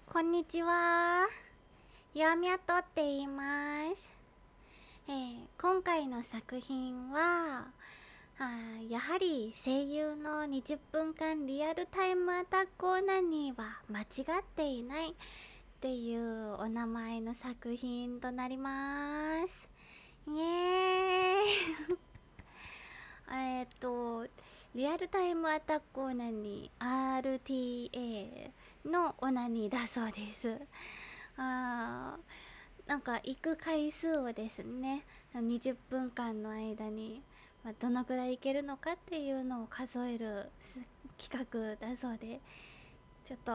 こんにちは。ヨアミャトって言います。今回の作品はやはり声優の20分間リアルタイムアタックオナニーは間違っていないっていうお名前の作品となります。イエーイリアルタイムアタックオナニー RTA のオナニーだそうです。あなんか行く回数をですね、20分間の間に、どのくらい行けるのかっていうのを数える企画だそうで、ちょっと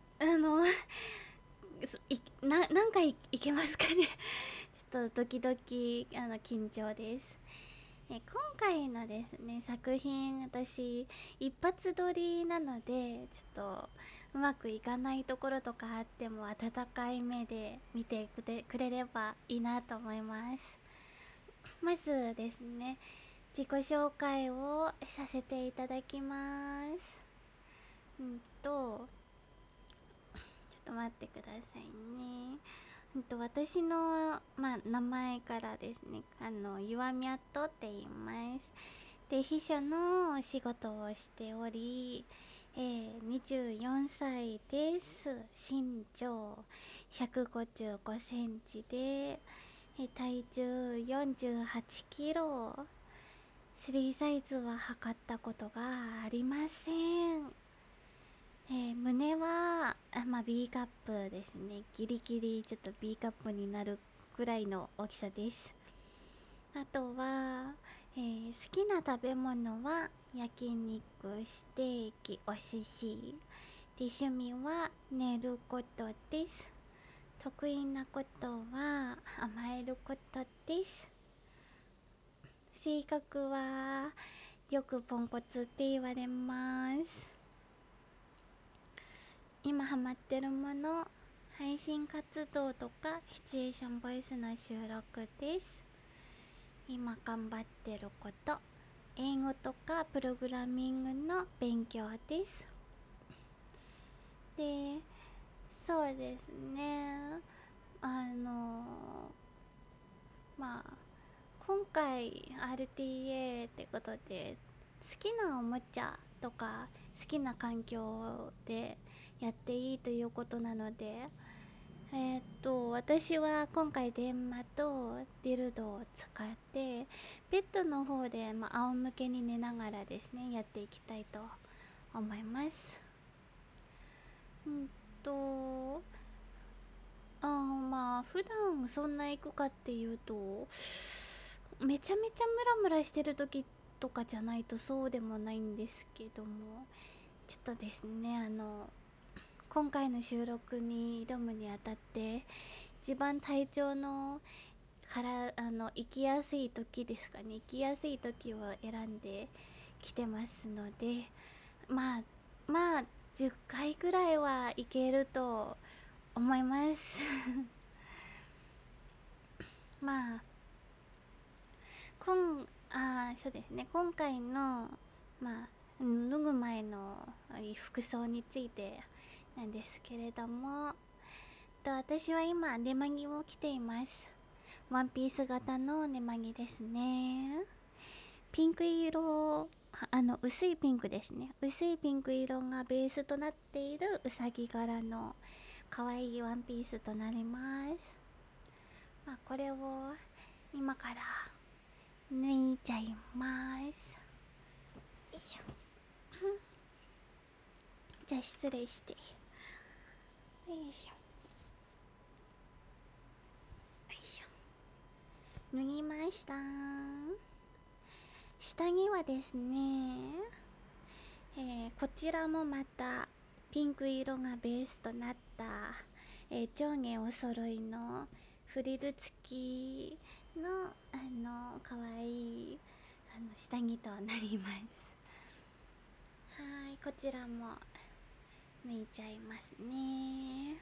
何回行けますかねちょっとドキドキ緊張です。今回のですね作品、私一発撮りなので、ちょっとうまくいかないところとかあっても温かい目で見てくれればいいなと思います。まずですね、自己紹介をさせていただきます。ちょっと待ってくださいね。私の、名前からですね、ユアミャットって言います。で、秘書のお仕事をしており、24歳です。身長155センチで、体重48キロ。スリーサイズは測ったことがありません。胸はB カップですね。ギリギリちょっと B カップになるくらいの大きさです。あとは、好きな食べ物は焼肉、ステーキ、お寿司で、趣味は寝ることです。得意なことは甘えることです。性格はよくポンコツって言われます。今ハマってるもの、配信活動とかシチュエーションボイスの収録です。今頑張ってること、英語とかプログラミングの勉強です。で、そうですね、まあ今回 RTA ってことで、好きなおもちゃとか好きな環境でやっていいということなので、私は今回電話とディルドを使ってベッドの方で、仰向けに寝ながらですねやっていきたいと思います。うんと普段そんな行くかっていうと、めちゃめちゃムラムラしてる時とかじゃないとそうでもないんですけども、ちょっとですね、今回の収録に挑むにあたって一番体調のから行きやすい時ですかね、行きやすい時を選んできてますので、まあ10回くらいはいけると思いますまあそうですね、今回の脱ぐ前の服装についてなんですけれども、私は今寝間着を着ています。ワンピース型の寝間着ですね。ピンク色、薄いピンクですね。薄いピンク色がベースとなっているうさぎ柄の可愛いワンピースとなります。これを今から脱いじゃいます。よいしょ。じゃあ失礼して、よいしょ、よいしょ、脱ぎました。下着はですね、こちらもまたピンク色がベースとなった、上下お揃いのフリル付きの可愛い下着となります。はい、こちらも脱いちゃいますね。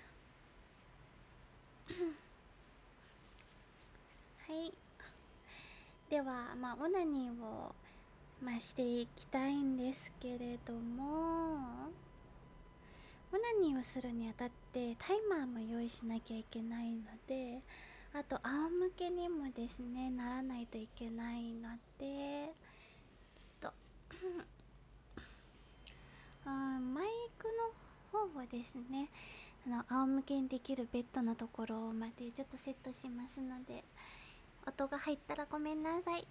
はい、ではオナニーをしていきたいんですけれども、 オナニーをするにあたってタイマーも用意しなきゃいけないので、あと仰向けにもですねならないといけないので、ちょっとマイクの方をですね、仰向けにできるベッドのところまでちょっとセットしますので、音が入ったらごめんなさい。ちょっ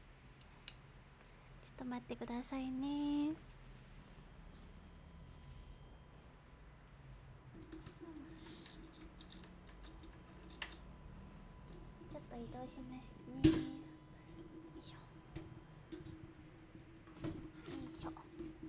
と待ってくださいね。ちょっと移動しますね。よいしょよいしょ。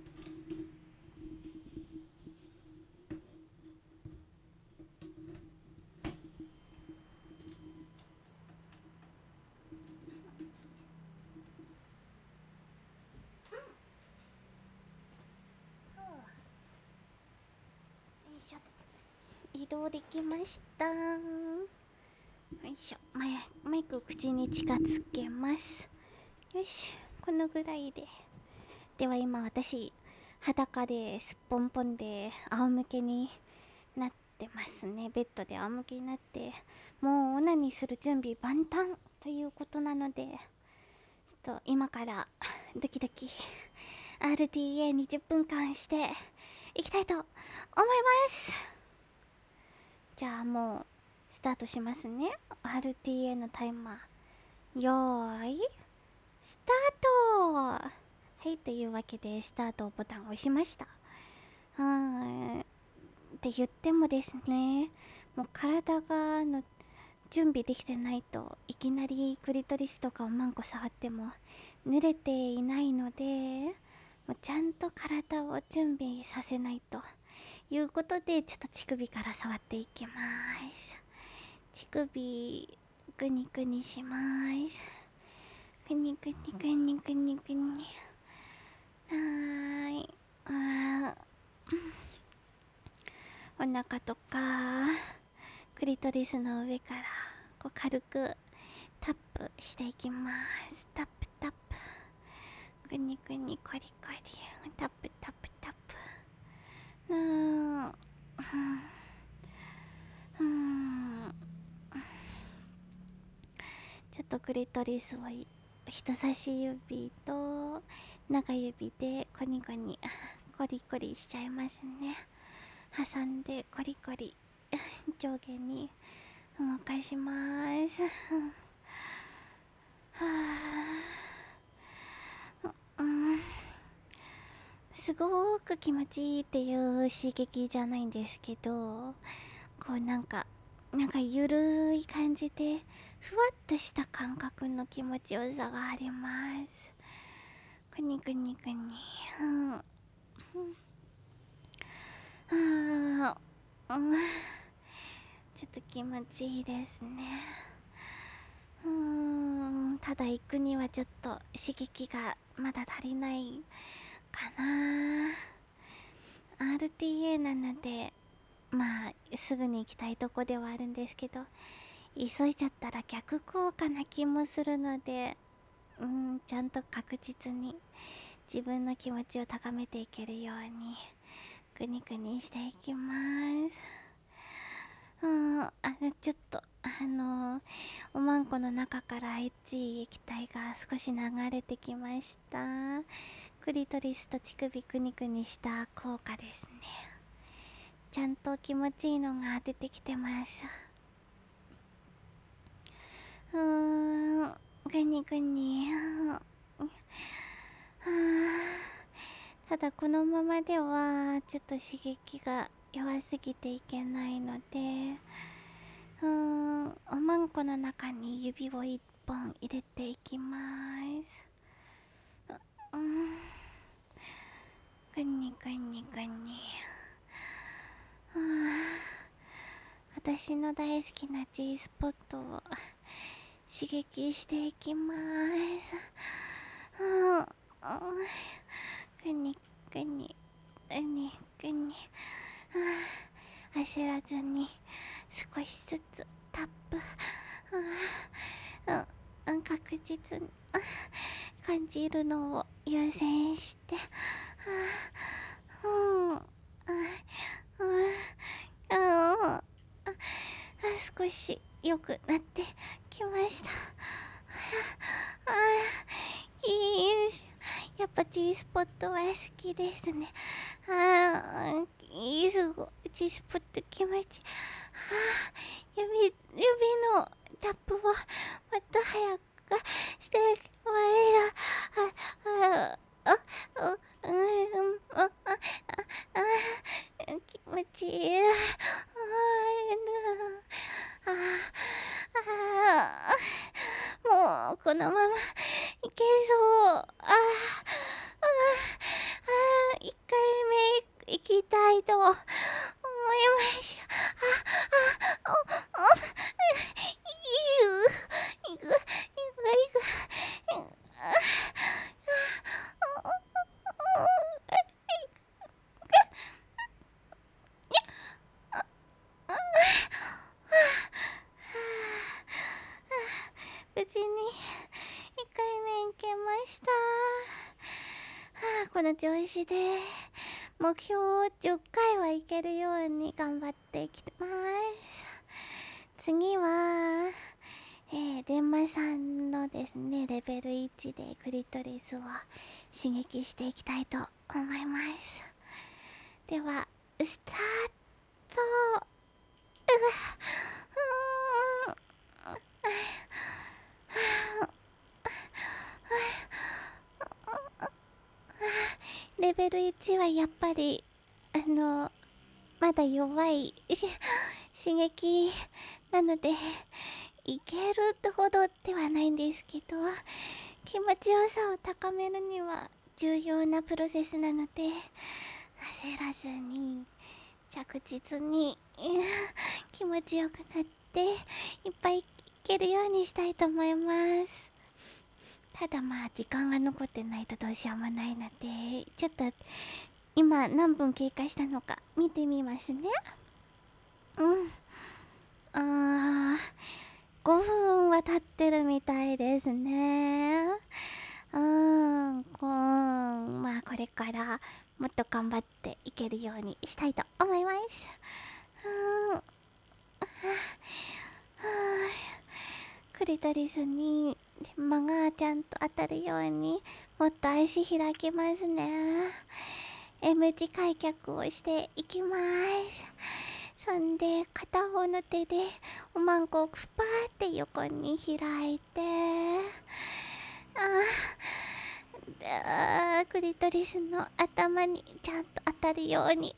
よいしょ、移動できました。よいしょ、マイクを口に近づけます。よし、このぐらいで。では今私裸ですっぽんぽんで仰向けになってますね。ベッドで仰向けになって、もうオナニーする準備万端ということなので、ちょっと今からドキドキ RTA20 分間していきたいと思います。じゃあもうスタートしますね。 RTA のタイマーよーいスタート。はい、というわけでスタートボタンを押しました。って言ってもですね、もう体が準備できてないといきなりクリトリスとかをマンコ触っても濡れていないので、もうちゃんと体を準備させないということで、ちょっと乳首から触っていきます。乳首グニグニします。グニグニグニグニグニ。はーい。お腹とかクリトリスの上からこう軽くタップしていきます。タップタップ、グニグニコリコリ、タップタップタップ。ちょっとクリトリスを人差し指と中指でコニコニコリコリしちゃいますね。挟んでコリコリ上下に動かします。すごく気持ちいいっていう刺激じゃないんですけど、こうなんかゆるい感じでふわっとした感覚の気持ちよさがあります。グニグニグニ。ちょっと気持ちいいですね。ただ行くにはちょっと刺激がまだ足りないかな。 RTA なのでまあすぐに行きたいとこではあるんですけど、急いじゃったら逆効果な気もするので、ちゃんと確実に自分の気持ちを高めていけるようにグニグニしていきます。ちょっとおまんこの中からエッチい液体が少し流れてきました。クリトリスと乳首グニグニした効果ですね。ちゃんと気持ちいいのが出てきてます。グニグニ。ただこのままではちょっと刺激が弱すぎていけないので、おまんこの中に指を一本入れていきます。グニグニグニ。私の大好きな G スポットを刺激していきます。グニグニグニグニ。焦らずに少しずつタップ。確実に感じるのを優先して。 少し良くなってきました。いいし、やっぱ G スポットは好きですね。すごい G スポット気持ちいい。指のタップをもっと早くしてもら気持ちいい。もうこのままいけそう。1回目行きたいと思いました。いく。無事に1回目行けました。この調子で目標10回はいけるように頑張ってきてます。次は、電マさんのですねレベル1でクリトリスを刺激していきたいと思います。ではスタート。レベル1はやっぱりまだ弱い刺激なのでいけるってほどではないんですけど、気持ちよさを高めるには重要なプロセスなので焦らずに着実に気持ちよくなっていっぱいいけるようにしたいと思います。ただまあ時間が残ってないとどうしようもないので、ちょっと今何分経過したのか見てみますね。5分は経ってるみたいですね。まあこれからもっと頑張っていけるようにしたいと思います。クリトリスにマがちゃんと当たるようにもっと足開きますね。M 字開脚をしていきます。そんで片方の手でおまんこをクパーって横に開いて、クリトリスの頭にちゃんと当たるように、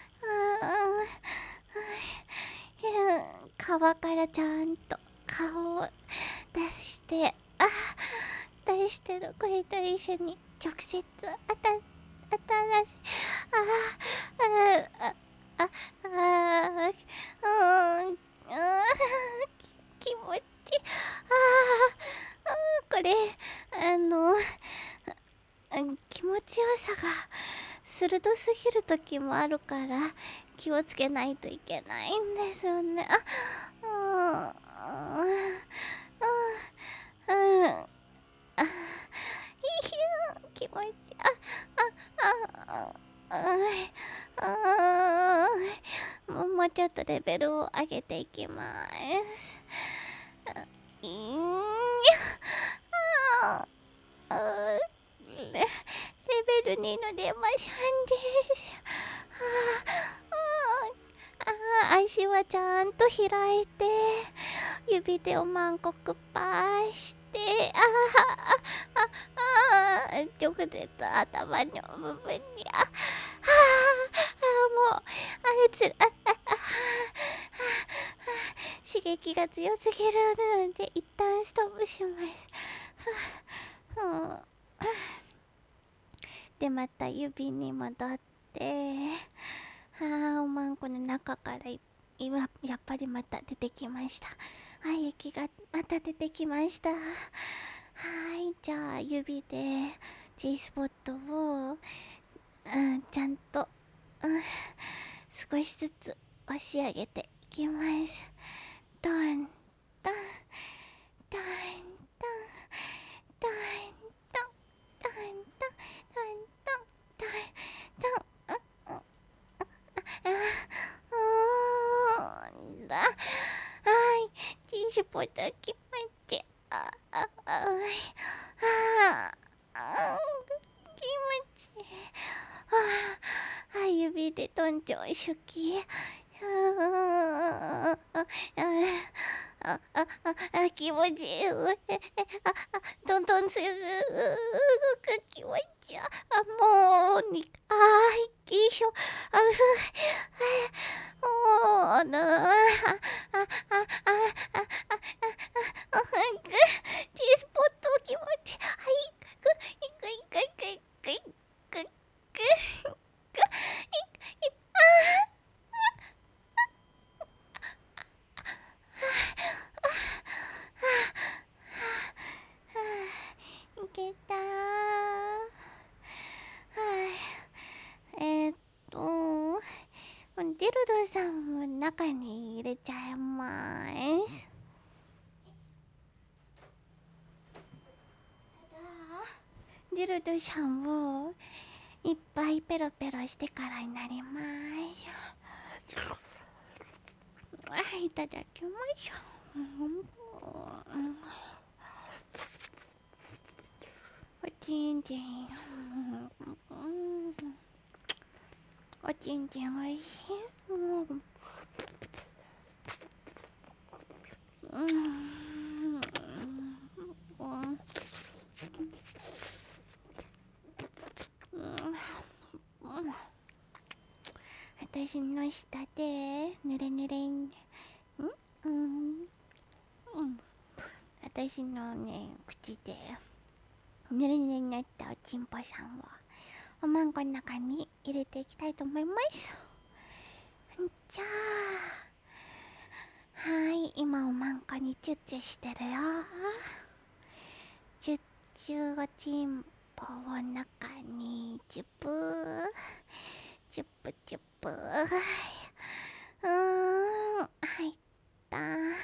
皮からちゃんと顔を出して出してるクリトリスに直接当たらせ、気持ちこれ気持ちよさが鋭すぎる時もあるから気をつけないといけないんですよね。気持ちもうちょっとレベルを上げていきます。レベル2の出ましゃんです。足はちゃんと開いて指でおまんこくぱーして直接頭の部分にもう刺激が強すぎるので一旦ストップします。でまた指に戻っておまんこの中からやっぱりまた出てきました。液がまた出てきました。じゃあ指で G スポットを、ちゃんと、少しずつ押し上げていきます。ドンドンドンドンドンドンドンドンドンドンドンドンドンだ。はい、ティッシュポットきまって。気持ちいい。指でどんちょんしゅき。気持ちいい。どんどんすぐく気持ちいい。もうに、いいしょ。もうな。T スポット気持ちいい。はい、いく。いけたー。ディルドさんも中に入れちゃいます。ディルドさんをいっぱいペロペロしてからになります。いただきましょう。おちんちん。おちんちんおいしい。私の下でぬれぬれん。私のね、口でぬれぬれになったおちんぽさんをおまんこの中に入れていきたいと思います。じゃあ、はい、今おまんこにチュッチュしてるよ。チュッチュおちんぽを中にチュップチュップチュップ。入った。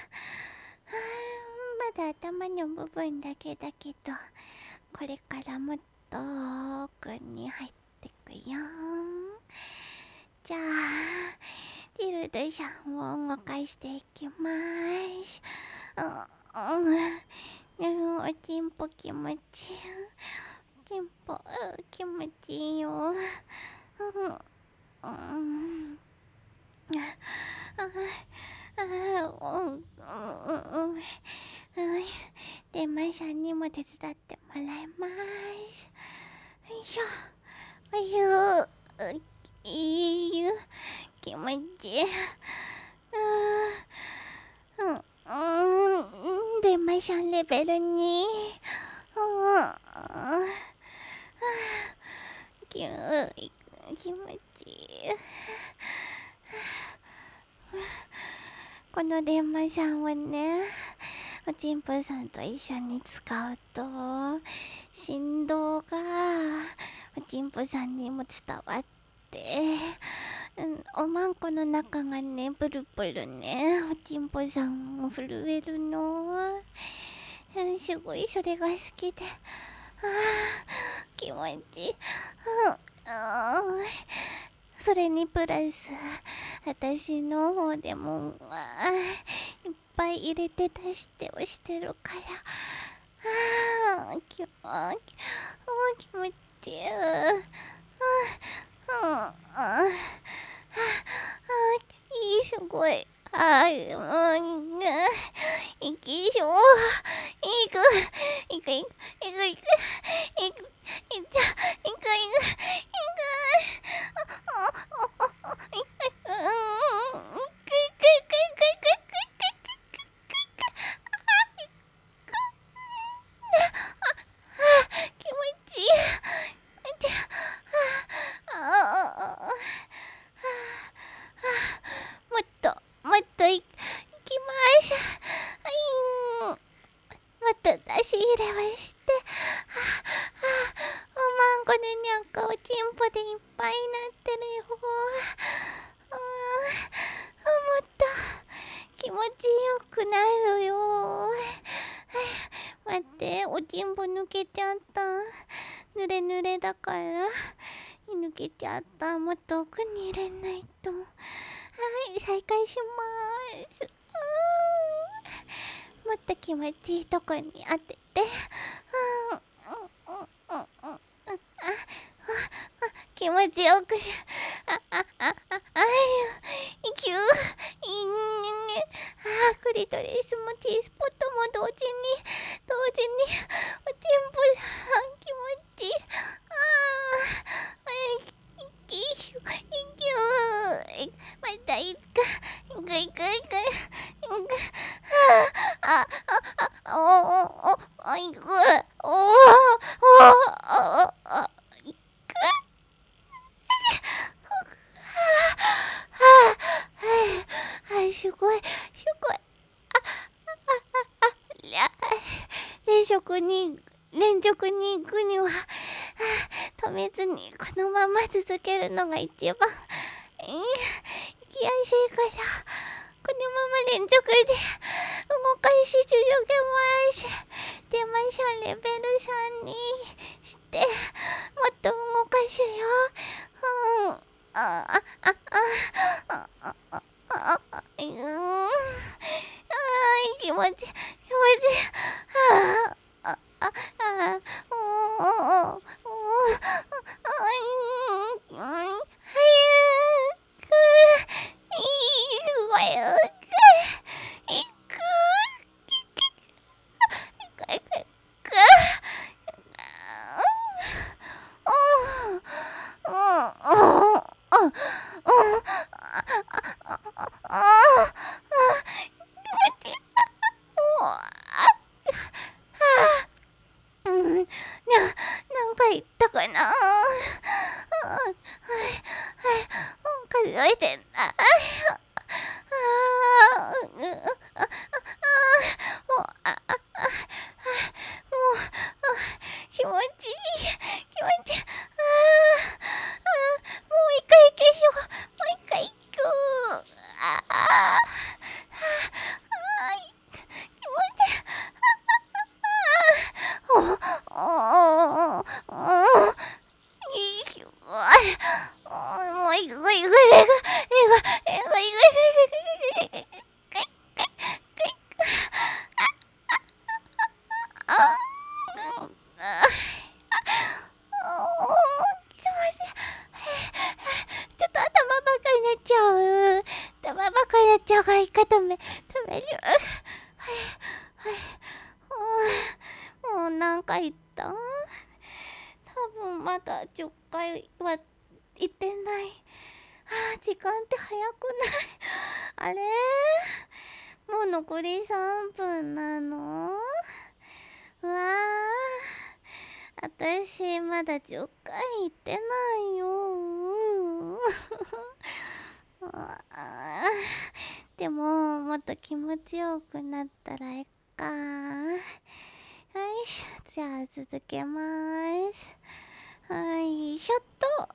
まだ頭の部分だけだけど、これからもっと奥に入ってくよ。じゃあディルドさんを動かしていきます。おちんぽ気持ちいい。おちんぽ気持ちいいよ。で、まいさんにも手伝ってもらいます。よいしょ。いいよ。気持ちいい。で、まいさんレベル2。気持ちいい。この電話さんはね、おちんぽさんと一緒に使うと振動がおちんぽさんにも伝わって、おまんこの中がねブルブルね、おちんぽさんも震えるの。すごいそれが好きで、気持ちいい。それにプラス私の方でもいっぱい入れて出して押してるから、気持ちいい。すごい。いきしょ。いく。気持ちいい。もっといきましょう。もっと出し入れをして、おまんこのにゃんかおちんぽでいっぱいになってるよ。もっと気持ちよくなるよ。待って、おちんぽ抜けちゃった。ぬれぬれだから抜けちゃった。もっと奥に入れないと。はい、再開します。もっと気持ちいいとこに当てて、気持ちよく、キュー、クリトリスも T スポットも同時に、おちんぽさん気持ちいい。またいつか、すごい。連続に行くには、止めずにこのまま続けるのが一番、行きやすいから、このまま連続で動かし続けます。で、ましょうレベル3にして、もっと動かすよ。気持ちいい。何回言ったかな。数えてない。気持ちいい。もう一回行けしょ。もう一回行く。気持ちいい。ちょっと頭ばかりになっちゃう。から一回止める。もう何回言った？多分まだ10回は言ってない。時間って早くない？あれ？もう残り3分なの？うわー、私まだ10回言ってないよ。でももっと気持ちよくなったらいいか。よいしょ、じゃあ続けます。はいしょっと。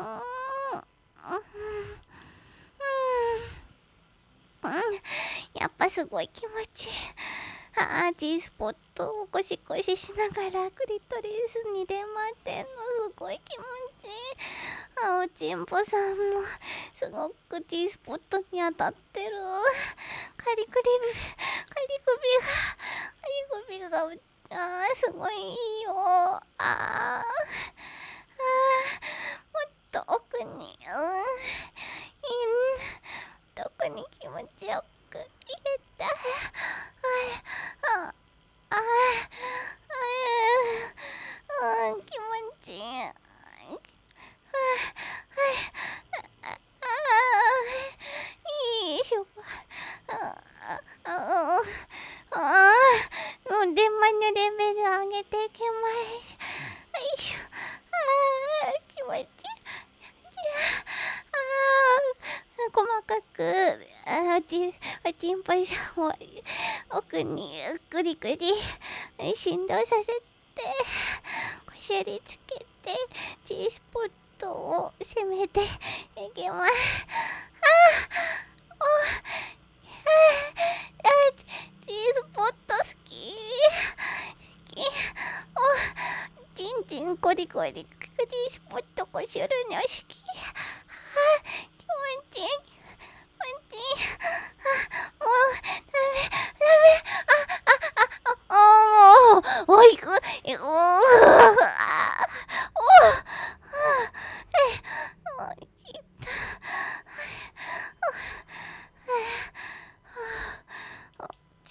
やっぱすごい気持ちいい。G スポットをゴシゴシしながらクリトリスに出回ってんのすごい気持ちいい。おちんぽさんもすごく G スポットに当たってる。カリ首がすごいいいよ。もっと奥に特に気持ちよく入れた。気持ちいい。よいしょ。もう電話のレベル上げていきます。よいしょ。気持ちいい。細かくおちんぽさんを奥にぐりぐり振動させてこしりつけて G スポットを攻めていきます。G スポット好き。ちんちんコリコリ G スポットこしるの好き。気持ちいい。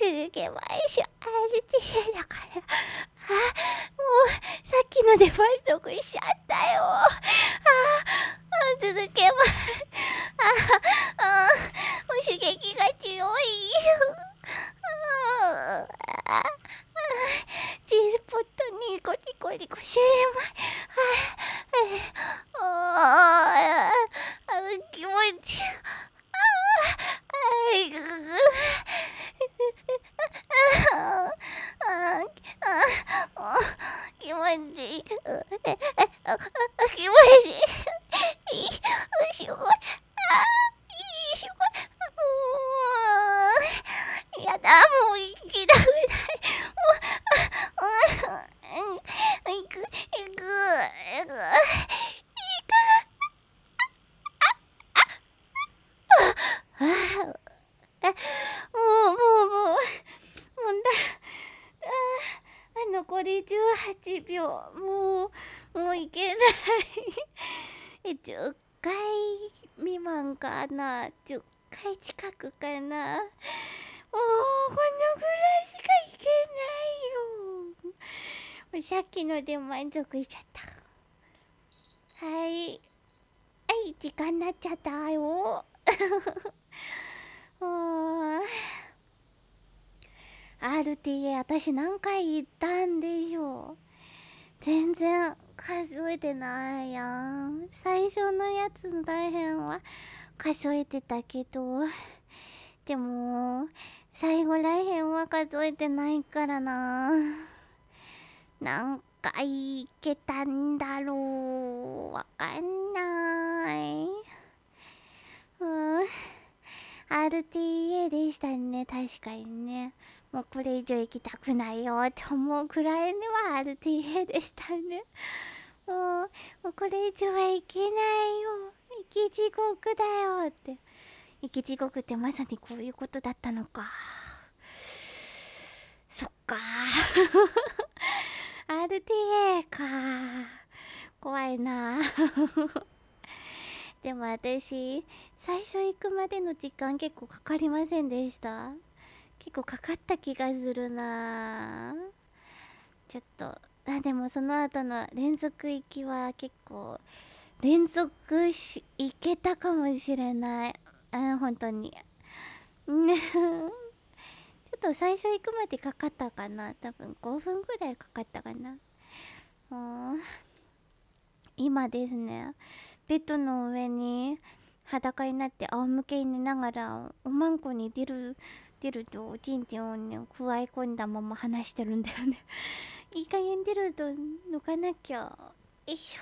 続けましょう。RTA だから。もう、さっきので満足しちゃったよ。続けます。もう刺激が強い。チーズポットにコリコリこしれま気持ちいい。気持ちいい。気持ちいい。すごい。すごい。やだ、もう行きたくない。行く。もう残り18秒。もういけない。10回未満かな。10回近くかな。もうこのぐらいしかいけないよ。さっきので満足しちゃった。はい、時間になっちゃったよ。RTA 私何回言ったんでしょう。全然数えてないやん。最初のやつの大変は数えてたけど、でも最後らへんは数えてないからな。何回いけたんだろう、わかんない。RTA でしたね、確かにね。もうこれ以上行きたくないよって思うくらいには RTA でしたね。もうこれ以上はいけないよ。生き地獄だよって。生き地獄ってまさにこういうことだったのか。そっか。RTA か。怖いな。でも私、最初行くまでの時間結構かかりませんでした？結構かかった気がするな。ちょっと、でもその後の連続行きは結構、行けたかもしれない。本当に。ね。ちょっと最初行くまでかかったかな。多分5分ぐらいかかったかな。もう今ですね、ベッドの上に裸になって仰向けに寝ながらおまんこに出るとおちんちんをねくわえ込んだまま話してるんだよね。いい加減出ると抜かなきゃ。よいしょ。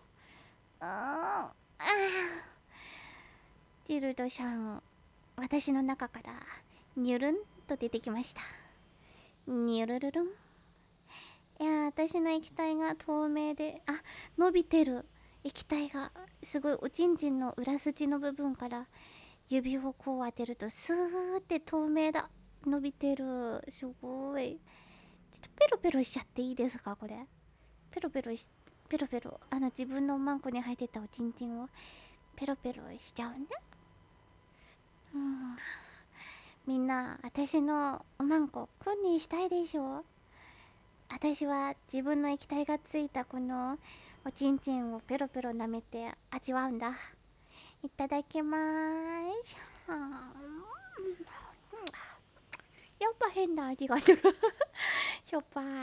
ディルドさん、私の中からニュルンと出てきました。ニュルルルン。いや、私の液体が透明で、伸びてる。液体がすごいおちんちんの裏筋の部分から指をこう当てるとスーって透明だ。伸びてる。すごい。ちょっとペロペロしちゃっていいですか、これ。ペロペロ。自分のおまんこに入ってたおちんちんをペロペロしちゃうね。みんな、私のおまんこ、くんにしたいでしょ？私は自分の液体がついたこのおちんちんをペロペロ舐めて味わうんだ。いただきまーす。やっぱ変な味がする。しょっぱい。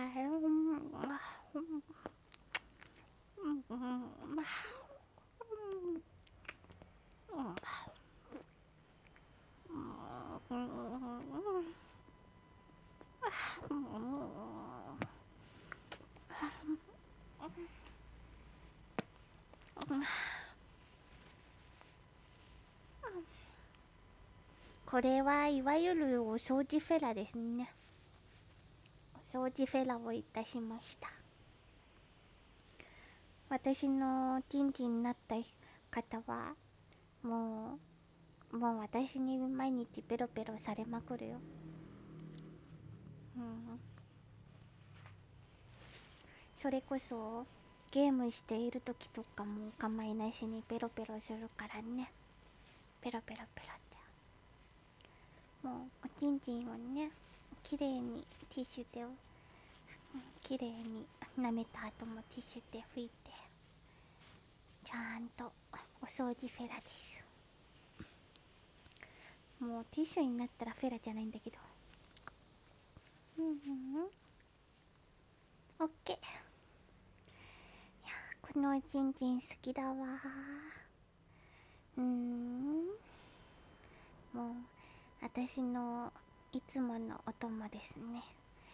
これはいわゆるお掃除フェラですね。お掃除フェラをいたしました。私のチンチンになった方はもう私に毎日ペロペロされまくるよ。それこそゲームしている時とかもお構いなしにペロペロするからね。ペロペロペロってもうおちんちんをね綺麗にティッシュで綺麗に舐めた後もティッシュで拭いて、ちゃんとお掃除フェラです。もうティッシュになったらフェラじゃないんだけど。オッケー。いやこのちんちん好きだわ。もう私のいつものお供ですね。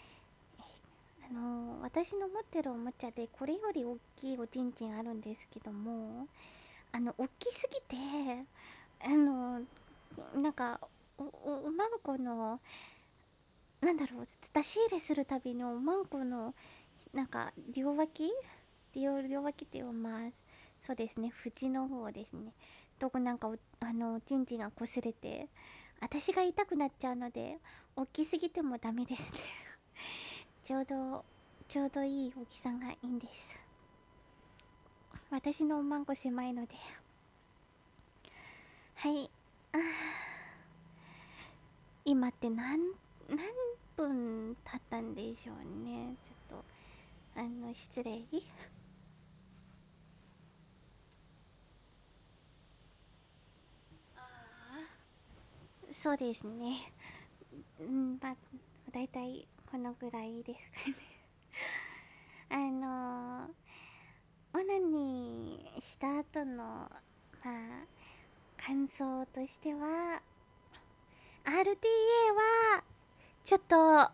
私の持ってるおもちゃでこれより大きいおちんちんあるんですけども、大きすぎて、なんかおまんこの、なんだろう、出し入れするたびにおまんこのなんか両脇っていう、まあそうですね、縁の方ですね、とこなんかちんちんが擦れて私が痛くなっちゃうので、大きすぎてもダメですね。ちょうどいい大きさがいいんです。私のおまんこ狭いので。はい。今って何分経ったんでしょうね。ちょっと失礼。そうですね。まあだいたいこのぐらいですかね。オナニーした後のまあ感想としては、 RTA はちょっと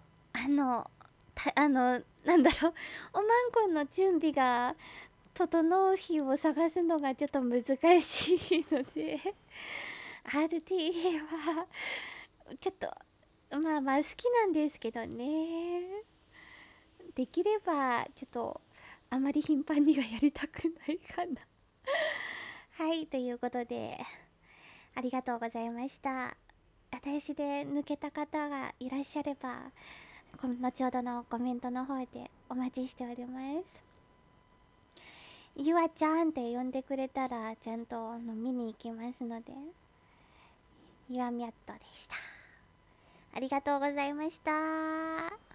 なんだろう、おまんこの準備が整う日を探すのがちょっと難しいので、 RTA はちょっとまあまあ好きなんですけどね。できればちょっとあまり頻繁にはやりたくないかな。はい、ということでありがとうございました。私で抜けた方がいらっしゃれば、後ほどのコメントの方でお待ちしております。ゆあちゃんって呼んでくれたらちゃんと見に行きますので。ゆあみゃっとでした。ありがとうございました。